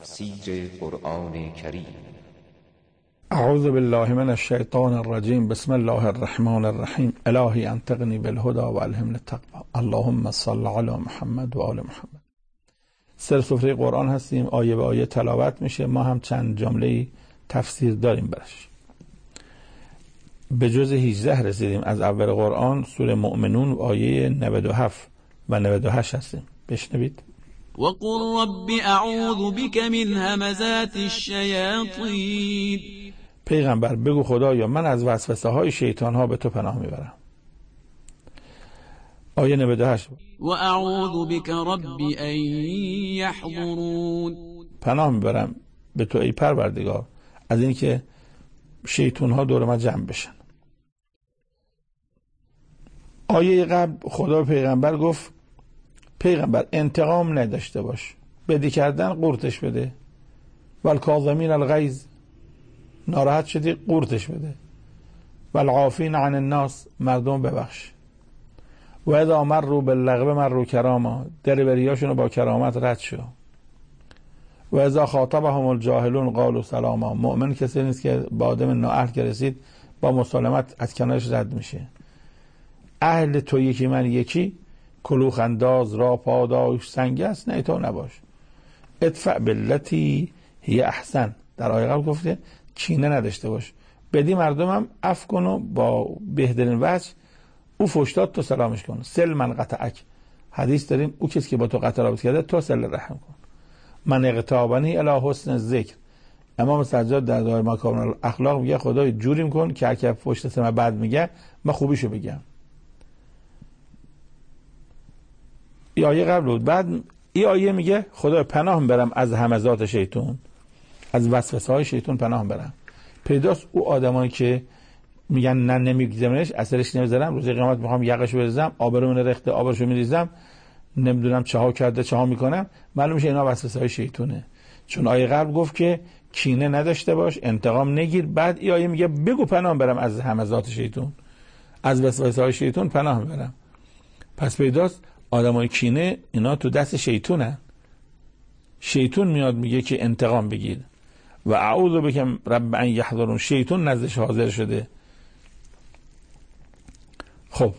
تفسیر قرآن کریم. اعوذ بالله من الشیطان الرجیم. بسم الله الرحمن الرحیم. الهی انطقنی بالهدى و الهمنی التقوی. اللهم صل علی محمد و آل محمد. سر سفره قرآن هستیم، آیه به آیه تلاوت میشه. ما هم چند جمله تفسیر داریم برش. به جز 18 رسیدیم از اول قرآن. سوره مؤمنون آیه 97 و 98 هستیم. بشنوید. وقل رب اعوذ بك من همزات الشیاطین. پیغمبر بگو خدایا من از وسوسه های شیطان ها به تو پناه میبرم. آیه 98. و اعوذ بك رب ان یحضرون. پناه میبرم به تو ای پروردگار از این که شیطان ها دور من جمع بشن. آیه قبل خدا پیغمبر گفت پیغمبر انتقام نداشته باش، بدی کردن قورتش بده. والکاظمین الغیظ، ناراحت شدی قورتش بده. والعافین عن الناس، مردم ببخش. و اذا مروا باللغو مروا کراما، دلبریاشونو با کرامت رد شو. و اذا خاطبهم الجاهلون قالوا سلاما، مؤمن کسی نیست که با آدم نااهل که رسید با مسالمت از کنارش رد میشه. اهل تو یکی من یکی، کلوخ انداز را پاداش سنگ است، نه تو نباش. ادفع باللتی هی احسن، در آیه قبل گفته کینه نداشته باش، بدی مردمم عفو کن و با بهترین وجه او فحش تو سلامش کن. سل من قطعک، حدیث داریم او کسی که با تو قطع رابطه کرده تو سل رحم کن. من اغتابنی الی حسن ذکر. امام سجاد در دعای مکارم الاخلاق میگه خدای جوریم کن که هر پشت سر من بد میگه من خوبیشو بگم. این آیه قبل بود. بعد این آیه میگه خدا پناه میبرم از همزات شیطان، از وسوسه های شیطان پناه میبرم. پیداست او آدمایی که میگن نه نمیگذمنش، اثرش نمیذارم، روز قیامت میخوام یقشو بریزم، آبرو من رخته آبرشو میریزم، نمیدونم چه ها کرده چه ها میکنم، معلوم میشه اینا وسوسه های شیطانه. چون آیه قبل گفت که کینه نداشته باش، انتقام نگیر. بعد این آیه میگه بگو پناه میبرم از همزات شیطان، از وسوسه های شیطان پناه میبرم. پس پیداست آدمای کینه اینا تو دست شیطانن. شیطان میاد میگه که انتقام بگیر. و اعوذ بک رب ان یحضرون، شیطان نزدش حاضر شده. خب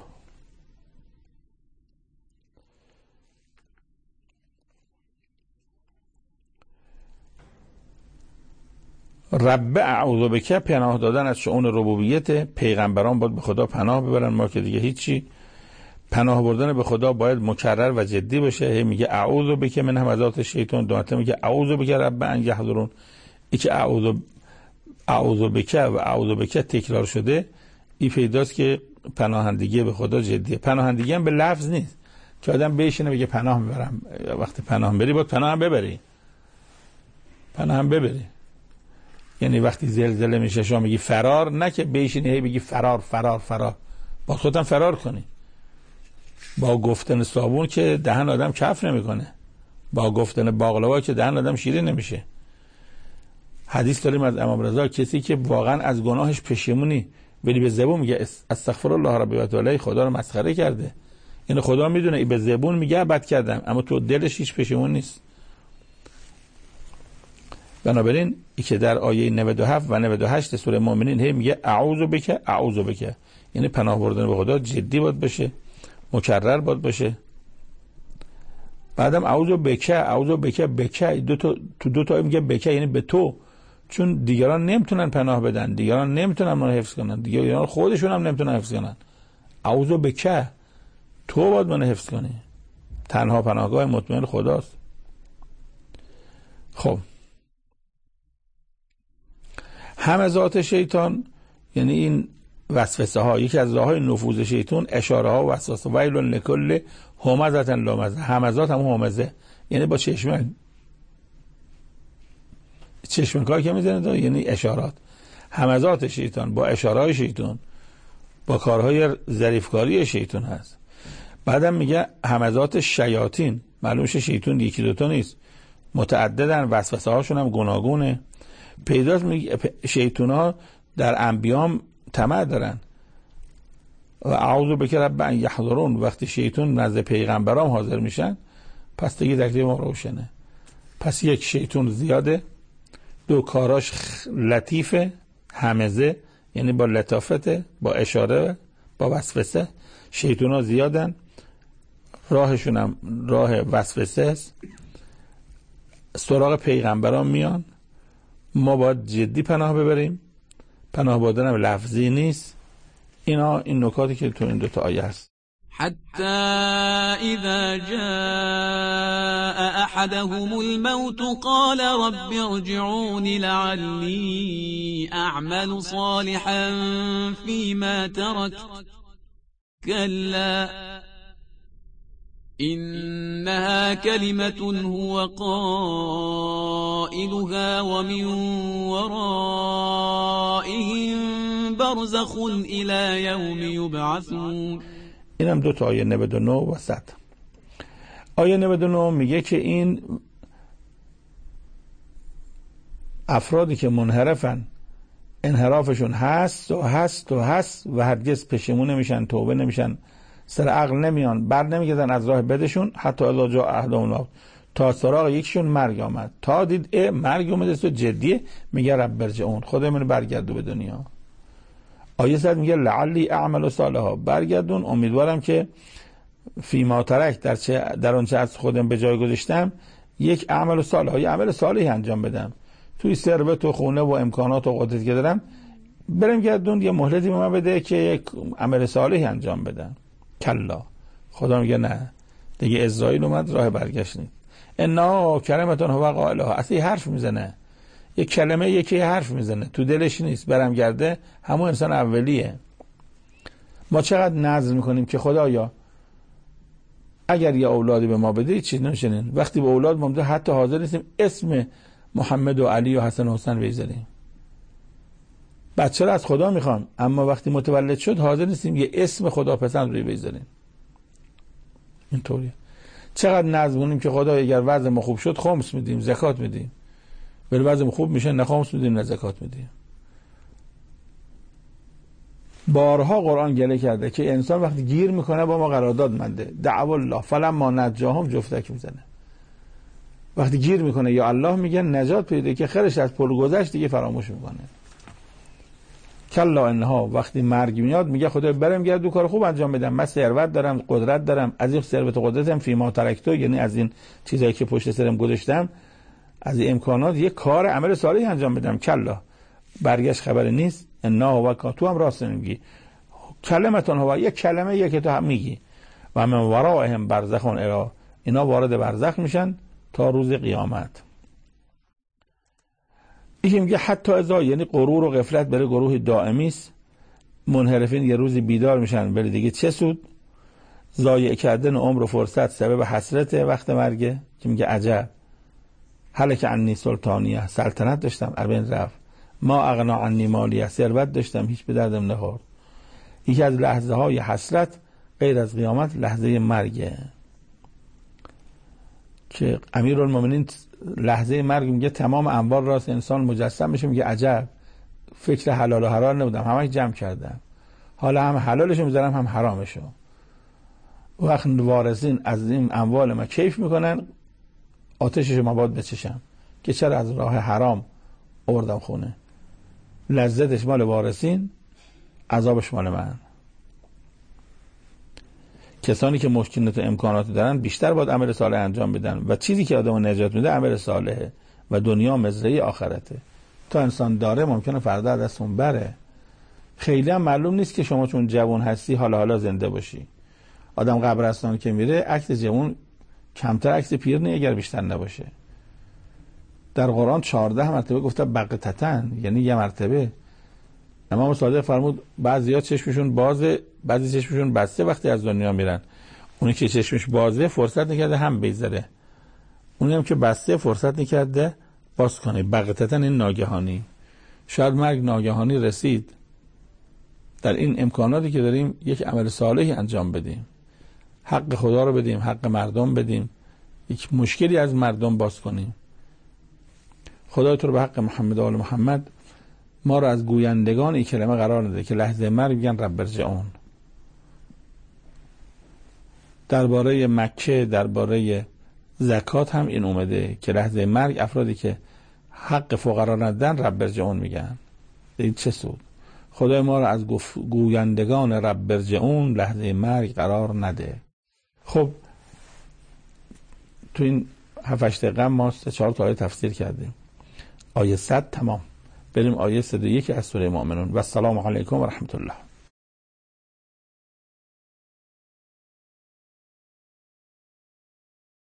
رب اعوذ بک، پناه دادن از شؤون ربوبیت. پیغمبران باید به خدا پناه ببرن، ما که دیگه هیچی. پناه بردن به خدا باید مکرر و جدی باشه. میگه اعوذ بک من همزات شیطان، دو مرتبه میگه اعوذ بک رب ان یحضرون. این که اعوذ بک و اعوذ بک تکرار شده، این پیداست که پناهندگی به خدا جدیه. پناهندگی هم به لفظ نیست که آدم بشینه بگه پناه میبرم. وقتی پناه بری باید پناه هم ببری، پناه هم ببری. یعنی وقتی زلزله میشه شما میگی فرار، نه که بشینی هی بگی فرار فرار فرار. با خودت هم فرار کنی. با گفتن صابون که دهن آدم کف نمیکنه، با گفتن باقلوا که دهن آدم شیرین نمیشه. حدیث داریم از امام رضا، کسی که واقعا از گناهش پشیمونی ولی به زبون میگه استغفر الله ربی و تعالی، خدا رو مسخره کرده. این خدا میدونه ای به زبون میگه بد کردم، اما تو دلش هیچ پشیمون نیست. بنابراین ای که در آیه 97 و 98 سوره مؤمنین هی میگه اعوذ بک اعوذ بک، یعنی پناه بردن به خدا جدی باید بشه، مکرر باید باشه. بعدم اعوذ بک اعوذ بک بک، دو تا میگه بک یعنی به تو، چون دیگران نمیتونن پناه بدن، دیگران نمیتونن منو حفظ کنن، دیگران خودشون هم نمیتونن حفظ کنن. اعوذ بک، تو باید منو حفظ کنی. تنها پناهگاه مطمئن خداست. خب همزات شیطان یعنی این وسوسه ها، یکی از راههای نفوذ شیطان اشاره ها و وسوسه. ویل لکل همزه لمزه، همزات هم همزه یعنی با چشم کار که میزنه، یعنی اشارات. همزات شیطان با اشارهای شیطان، با کارهای ظریفکاری شیطان هست. بعدم میگه همزات شیاطین، معلوم شه شیطان یکی دوتا نیست، متعددن، وسوسه هاشون هم گوناگونه. پیداست میگه شیطان ها در انبیام طمع دارن. و اعوذ بک رب ان یحضرون، وقتی شیطان نزد پیغمبرام حاضر میشن پس دیگه تکلیف ما روشنه. پس یک شیطون زیاده، دو کاراش لطیفه، همزه یعنی با لطافته، با اشاره، با وسوسه. شیطون ها زیادن، راهشون هم راه وسوسه است، سراغ پیغمبران میان. ما باید جدی پناه ببریم، پناه بردن هم لفظی نیست. این نکاتی که تو این دوتا آیه هست. حتى إذا جاء أحدهم الموت قال رب ارجعون لعلي أعمل صالحا فيما تركت كلا إنها كلمة هو قائلها ومن ورائهم برزخ إلى يوم يبعثون. این هم 2 آیه 99 و 100. آیه 99 میگه که این افرادی که منحرفن انحرافشون هست و هرگز پشیمون نمیشن، توبه نمیشن، سر عقل نمیان، بر نمیگردن از راه بدشون. حتی الا جاء احدهم الموت، تا سراغ یکیشون مرگ آمد، تا دید مرگ اومده تو جدیه، میگه رب ارجعون، خدای منو برگردون به دنیا. آیه 100 میگه لعلی اعمل صالحا، برگردون امیدوارم که فیما ترک در اون چه از خودم به جای گذاشتم یک عمل صالح، یک عمل صالحی انجام بدم، توی ثروت و خونه و امکانات و قدرتی که دارم برم گردون یه مهلتی به من بده که یک عمل صالحی انجام بدم. کلا، خدا میگه نه دیگه، اسرائیل اومد، راه برگشت نیست. انا کلمتون هو قائلها، اصلا حرف میزنه، یک کلمه یکی حرف میزنه، تو دلش نیست، برم گرده همون انسان اولیه. ما چقدر نذر میکنیم که خدایا اگر یه اولادی به ما بده چیز نمیشنین، وقتی به اولاد مونده حتی حاضر نیستیم اسم محمد و علی و حسن و حسین بذاریم. بچه را از خدا میخوام، اما وقتی متولد شد حاضر نیستیم یه اسم خدا پسند روی بذاریم. اینطوریه. چقدر نذر میکنیم که خدا اگر وضع ما خوب شد خمس میدیم، زکات میدیم، ولی وضع خوب میشه نه خمس میدیم نه زکات میدیم. بارها قرآن گله کرده که انسان وقتی گیر میکنه با ما قرارداد منده، دعوا الله فلما نجاهم جفتک میزنه. وقتی گیر میکنه یا الله میگه نجات پیدا، که خیرش از پل گذشت دیگه فراموش میکنه. کلا انها، وقتی مرگ میاد میگه خدا برم گردو کار خوب انجام بدم، من ثروت دارم، قدرت دارم، از این ثروت و قدرتم فیما ترکتو، یعنی از این چیزایی که پشت سرم گذاشتم، از این امکانات یک کار عمل صالحی انجام بدم. کلا، برگشت خبر نیست. انا و تو هم راست میگی، کلمتون هوا، یک کلمه یک تو هم میگی، و من ورائهم برزخون الی، اینا وارد برزخ میشن تا روز قیامت. این میگه حتی ازا، یعنی غرور و غفلت برای گروه دائمی است. منحرفین یه روزی بیدار میشن، ولی دیگه چه سود؟ ضایع کردن عمر و فرصت سبب حسرت وقت مرگه، که میگه عجب هلک عنی سلطانیه، سلطنت داشتم ابن رفت، ما اغنا عنی مالیه، ثروت داشتم هیچ به دردم نخورد. یکی از لحظه های حسرت غیر از قیامت لحظه مرگه، که امیرالمومنین لحظه مرگ میگه تمام انوار راست انسان مجسم میشه، میگه عجب فکر حلال و حرام نبودم، همه جمع کردم، حالا هم حلالشو میذارم هم حرامشو. وقت وارثین از این اموال ما کیف میکنن، آتشش ما باید بچشم که چرا از راه حرام آوردم خونه. لذتش مال وارثین، عذابش مال من. کسانی که مشکلات و امکانات دارن بیشتر باید عمل صالح انجام بدن، و چیزی که آدمو نجات میده عمل صالحه، و دنیا مزرعه آخرته. تا انسان داره ممکنه فردا از دستون بره. خیلی هم معلوم نیست که شما چون جوان هستی حالا زنده باشی. آدم قبرستان که میره عکس جوان کمتر عکس پیر نه، اگر بیشتر نباشه. در قرآن 14 مرتبه گفته بغتتن، یعنی یه مرتبه. امام صادق فرمود بعضیا چشمشون بازه، بعضی چشمشون بسته وقتی از دنیا میرن. اونی که چشمش بازه فرصت نکرده هم بگذره، اونی هم که بسته فرصت نکرده باز کنه. بغتتن این ناگهانی. شاید مرگ ناگهانی رسید. در این امکاناتی که داریم یک عمل صالحی انجام بدیم، حق خدا رو بدیم، حق مردم بدیم، یک مشکلی از مردم باز کنیم. خدای تو رو به حق محمد و آل محمد ما رو از گویندگان این کلمه قرار نده که لحظه مرگ میگن رب ارجعون. درباره مکه، درباره زکات هم این اومده که لحظه مرگ افرادی که حق فقرا ندن رب ارجعون میگن. این چه سود؟ خدای ما رو از گویندگان رب ارجعون لحظه مرگ قرار نده. خب تو این 7-8 دقیقه ما 3-4 تا آیه تفسیر کردیم. آیه 100 تمام. بریم آیه 101 از سوره مؤمنون. و السلام علیکم و رحمت الله.